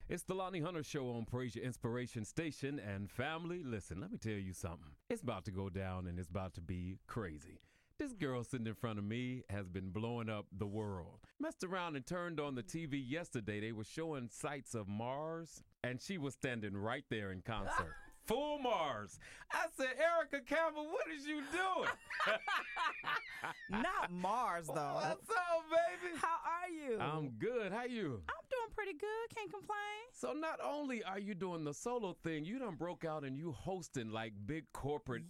It's the Lonnie Hunter Show on Praise Your Inspiration Station. And family, listen, let me tell you something. It's about to go down and it's about to be crazy. This girl sitting in front of me has been blowing up the world. Messed around and turned on the TV yesterday. They were showing sights of Mars, and she was standing right there in concert. Full Mars. I said, Erica Campbell, what is you doing? Not Mars, though. What's up, baby? How are you? I'm good. How you? I'm doing pretty good. Can't complain. So not only are you doing the solo thing, you done broke out and you hosting like big corporate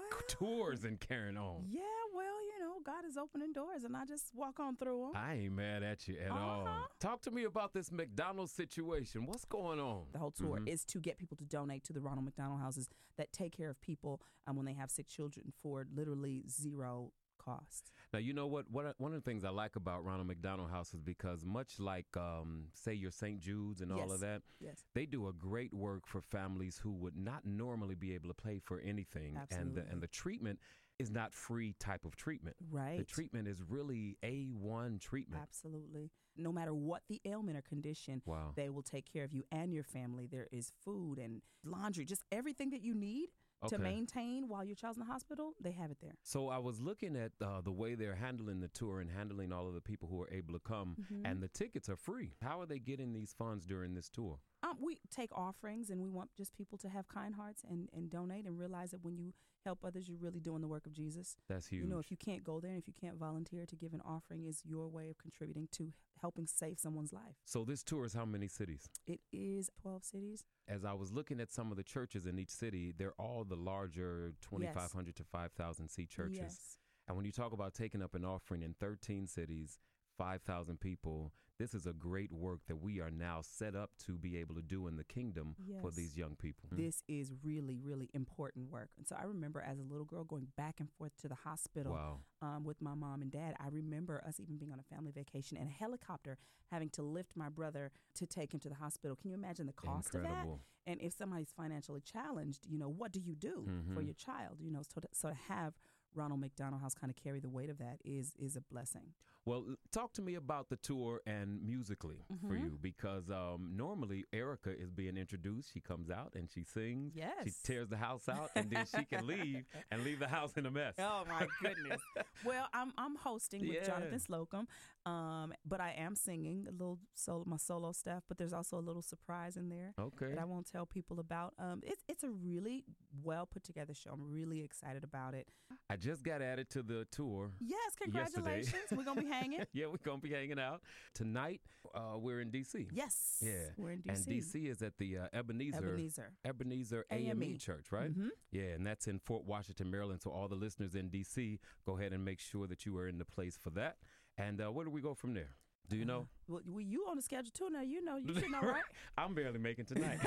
tours and carrying on. Yeah, well, God is opening doors, and I just walk on through them. I ain't mad at you at all. Talk to me about this McDonald's situation. What's going on? The whole tour is to get people to donate to the Ronald McDonald Houses that take care of people when they have sick children for literally zero cost. Now, you know what? One of the things I like about Ronald McDonald House is because much like, say, your St. Jude's and all of that, they do a great work for families who would not normally be able to pay for anything. Absolutely. And the treatment is not free type of treatment. Right. The treatment is really A1 treatment. Absolutely. No matter what the ailment or condition, they will take care of you and your family. There is food and laundry, just everything that you need to maintain while your child's in the hospital, they have it there. So I was looking at the way they're handling the tour and handling all of the people who are able to come, and the tickets are free. How are they getting these funds during this tour? We take offerings, and we want just people to have kind hearts and donate and realize that when you help others, you're really doing the work of Jesus. That's huge. If you can't go there and if you can't volunteer to give an offering, is your way of contributing to helping save someone's life. So this tour is how many cities? It is 12 cities. As I was looking at some of the churches in each city, they're all the larger 2,500 to 5,000 seat churches. Yes. And when you talk about taking up an offering in 13 cities, 5,000 people, this is a great work that we are now set up to be able to do in the kingdom for these young people. This is really, really important work. And so I remember as a little girl going back and forth to the hospital with my mom and dad. I remember us even being on a family vacation and a helicopter having to lift my brother to take him to the hospital. Can you imagine the cost of that? And if somebody's financially challenged, what do you do for your child? So to have Ronald McDonald House kind of carry the weight of that is a blessing. Well, talk to me about the tour and musically for you, because normally Erica is being introduced. She comes out and she sings. Yes. She tears the house out, and then she can leave the house in a mess. Oh, my goodness. Well, I'm hosting with Jonathan Slocum, but I am singing a little my solo stuff, but there's also a little surprise in there that I won't tell people about. It's a really well put together show. I'm really excited about it. I just got added to the tour. Yes, congratulations. Yesterday. We're going to be hanging. Yeah, we're going to be hanging out. Tonight, we're in D.C. Yes. Yeah. We're in D.C. And D.C. is at the Ebenezer AME Church, right? Yeah, and that's in Fort Washington, Maryland. So all the listeners in D.C., go ahead and make sure that you are in the place for that. And where do we go from there? Do you know? Well, you on the schedule too now. You should know, right? I'm barely making tonight.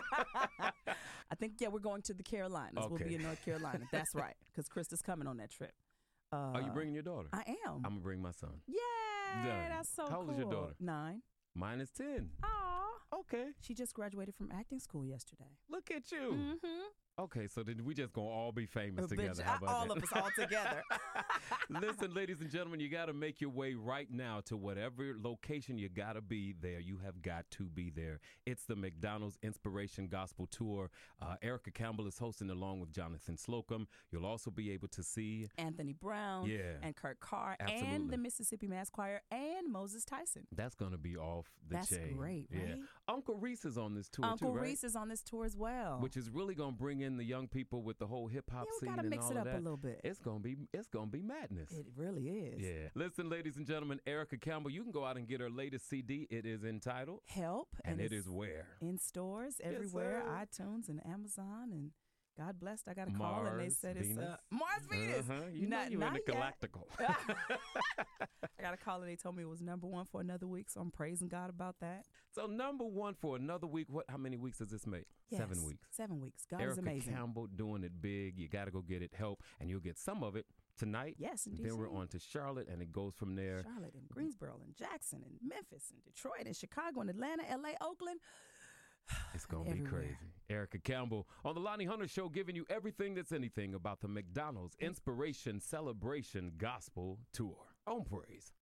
I think, we're going to the Carolinas. Okay. We'll be in North Carolina. That's right, because Krista's coming on that trip. Are you bringing your daughter? I am. I'm going to bring my son. Yay, that's so cool. How old is your daughter? 9. Mine is 10. Aw. Okay. She just graduated from acting school yesterday. Look at you. Okay, so then we just going to all be famous together. How about all that? of us all together. Listen, ladies and gentlemen, you got to make your way right now to whatever location you got to be there. You have got to be there. It's the McDonald's Inspiration Gospel Tour. Erica Campbell is hosting along with Jonathan Slocum. You'll also be able to see Anthony Brown and Kurt Carr and the Mississippi Mass Choir and Moses Tyson. That's going to be off the chain. That's great, right? Yeah. Uncle Reese is on this tour too, right? Uncle Reese is on this tour as well. Which is really going to bring in the young people with the whole hip hop scene and all of that. We got to mix it up a little bit. It's going to be madness. It really is. Yeah. Listen, ladies and gentlemen, Erica Campbell, you can go out and get her latest CD. It is entitled Help. And it is where? In stores everywhere, iTunes and Amazon, and God blessed. I got a call and they said Venus. It's Mars Venus. You know you're in the galactical. I got a call and they told me it was #1 for another week, so I'm praising God about that. So #1 for another week. How many weeks does this make? Yes, 7 weeks. 7 weeks. God is amazing. Erica Campbell doing it big. You got to go get it. Help, and you'll get some of it tonight. Yes, in DC. Then we're on to Charlotte, and it goes from there. Charlotte and Greensboro and Jackson and Memphis and Detroit and Chicago and Atlanta, LA, Oakland. It's going to be crazy. Erica Campbell on the Lonnie Hunter Show, giving you everything that's anything about the McDonald's Inspiration Celebration Gospel Tour on Praise.